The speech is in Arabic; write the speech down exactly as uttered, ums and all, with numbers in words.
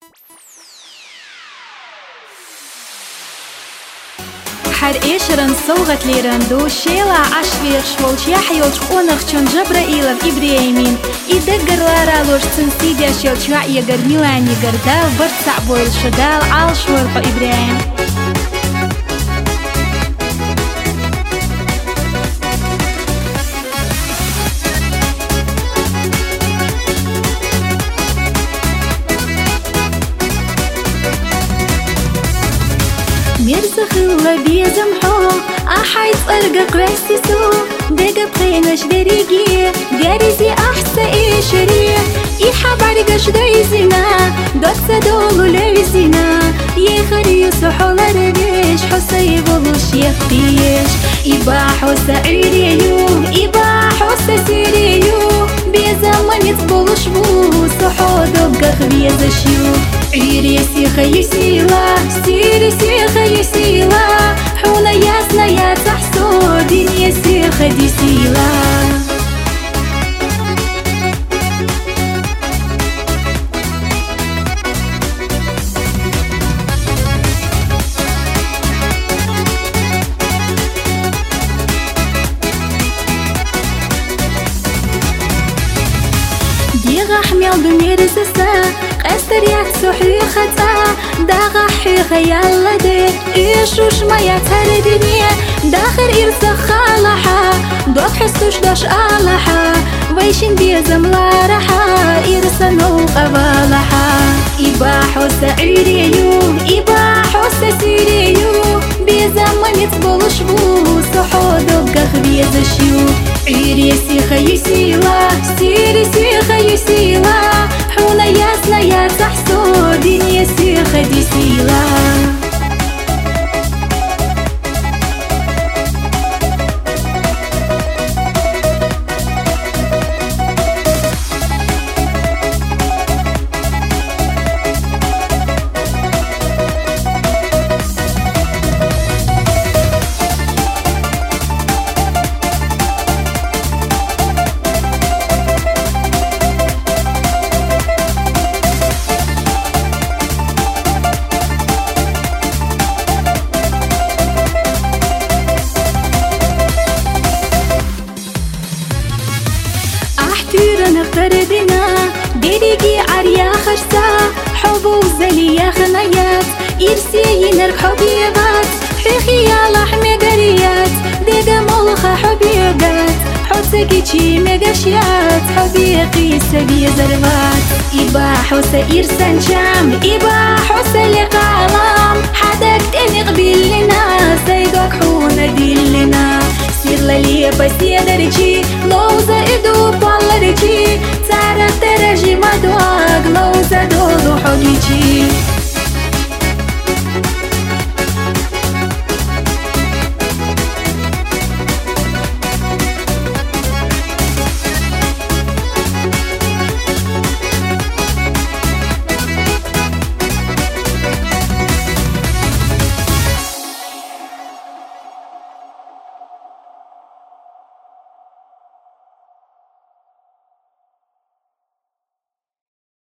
حر إيشرن صوغت ليرن دو شيلا عشريخ شولش يحيوش قونخ چون جبرائيل в إبراهيمين إدقر لارا لوش تنسيديا شيل شوع يقر ميلان يقر دال برتسع بويل شدال عال شويل با إبراهيم ميرزخ الله بيزمحو أحيط أرقق واسسو دقا بخينش دريقي داريزي أحسا إيشري إيحاب عرقش دايزنا دوكسا دولو لارزنا يخري سحول ربيش حسي بلوش يخفيش إبا حسا عريو إبا حسا سيريو بيزمان يتبلوش بو سحو دوقا خبيزشيو عيري سيخا يسيلا سيري سيخا يسيلا حونا ياسنا يا تحسو دنيا سيخا دي سيلا ديغا حميل دنيا رزسا قستر يكسحي خطا داغا حيخا يلا دي إيشوش ما يتهر دنيا داخر إرسا خالحا دوك حسوش داش آلحا ويشين بيزم لارحا إرسا نوقا بالحا إبا حوسا عريو إبا حوسا سيريو بيزم من يتبولش بو صحو دوكا خبيزشيو عيري سيخا يسيلا سيري سيخا يسيلا حونا ياسنا يا تحسو دنيا سيخا دي سيلا نفتردنا ديريقي عريا خشتا حبو زليا خنايات إرسي ينرك حبيبات حيخي لحمي قريات ديقا مولخا حبيبات حوسكي چي ميقاشيات حبيقي سبي زربات إبا حوسا إرسان شام إبا حوسا لقالام حدك تاني قبيل لنا سيدوك حونا ديل لنا سير للي بسي درجي لوزا إدو بالرجي تعرف ترجي مدواق لوزا دولو حقيقي